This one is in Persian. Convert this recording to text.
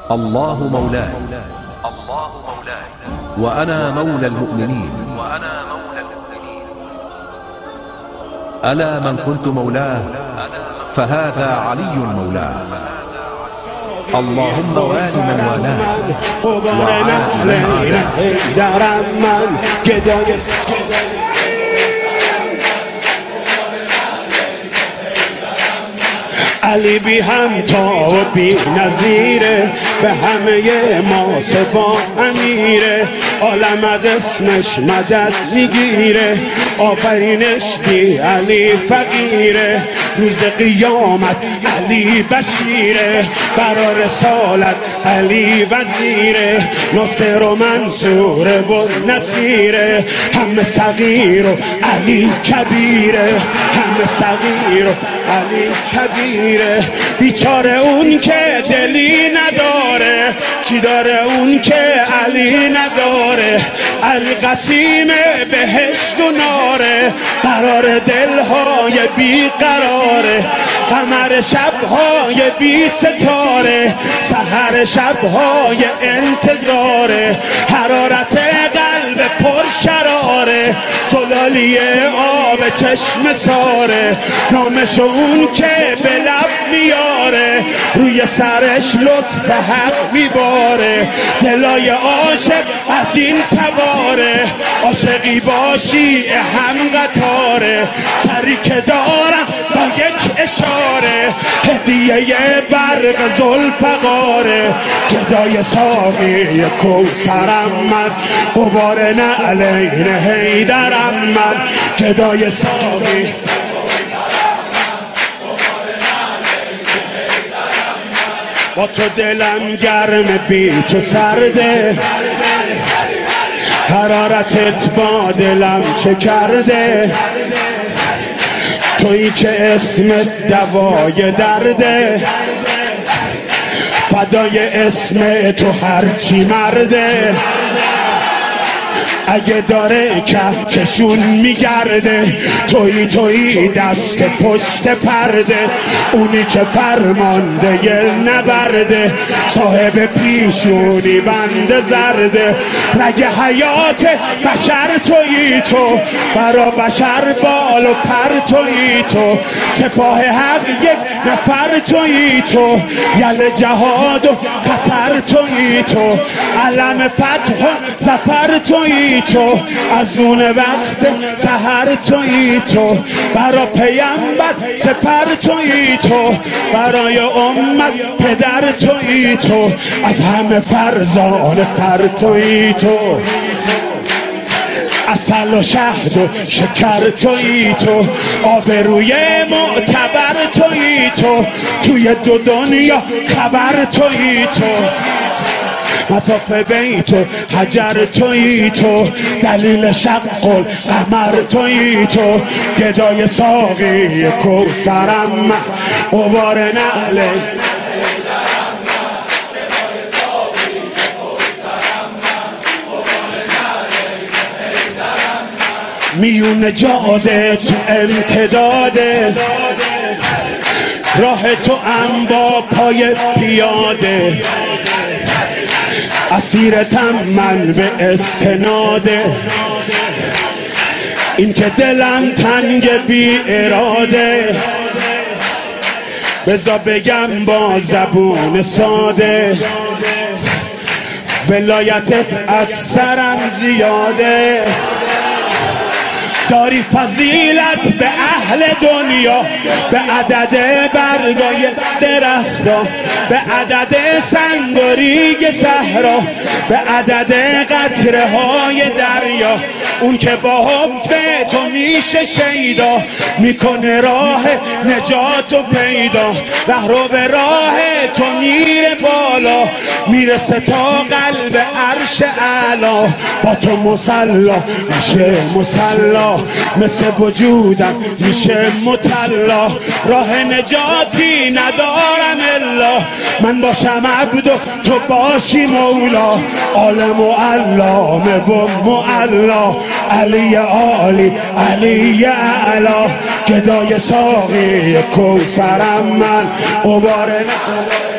الله مولاي وأنا مولى المؤمنين ألا من كنت مولاه فهذا علي مولاه. اللهم وال من والاه وعاد من عاداه. علی بی همتا و بی نظیره، به همه ما سبا امیره، عالم از اسمش مدد میگیره، آفرینش بی علی فقیره، روز قیامت علی بشیره، برا رسالت علی وزیره، ناصر و منصور و نصیره، همه صغیر و علی کبیره، همه صغیر و علی کبیره. بیچاره اون که دلی نداره، کی داره اون که علی نداره، القسیم بهشت و ناره، قرار دلهای بی قراره، قمر شبهای بی ستاره، سحر شبهای انتظاره، حرارت قلب پر شراره، زلالی آب چشم ساره، نامش اون که به لب میاره، روی سرش لطف حق میباره، دلای عاشق از این تباره، عاشقی باشی هم قطاره، سری که دارم با یک اشاره، هدیه برق ذوالفقاره، گدای ساقی کوثرم من، غبار نعلین حیدرم من، گدای ساقی با تو دلم گرم بی تو سرده، حرارتت با دلم چه کرده، تویی که اسمت دوای درده، فدای اسم تو هرچی مرده، اگه داره کهکشون میگرده، تویی دست پشت پرده، اونی که فرمانده نبرده، صاحب پیشونی بند زرده، رگ حیات بشر تویی تو، برا بشر بال و پر تویی تو، سپاه حق یک نفر تویی تو، یل جهاد و خطر تویی تو، علم فتح و ظفر تویی تو، از اون وقت سحر تویی تو، برا پیامبر سپر تویی تو، برای امت پدر تویی تو، از همه فرزانه پر تویی تو، عسل و شهد و شکر تویی تو، آبروی معتبر تویی تو، توی دو دنیا خبر تویی تو، مطاف بیت و حجر تویی تو، دلیل شق القمر تویی تو، گدای ساقی کوثرم من، غبار نعل میون جاده تو امتداده، راه تو ام با پای پیاده، اسیرتم من به استناده، این که دلم تنگ بی اراده، بذار بگم با زبون ساده، ولایتت از سرم زیاده، داری فضیلت به اهل دنیا، به عدد برگای درختا، به عدد سنگ و ریگ صحرا، به عدد قطره های دریا، اون که با حب تو میشه شیدا، میکنه راه نجات و پیدا، رهرو به راه تو میره بالا، میرسه تا قلب عرش اعلا، با تو مسلا میشه مسلا، مثل وجودم میشه مطلا، راه نجاتی ندارم الا، من باشم عبد و تو باشی مولا، عالم و علامه و معلا، علی عالی علی اعلا، گدای ساقی کوثرم من، غبار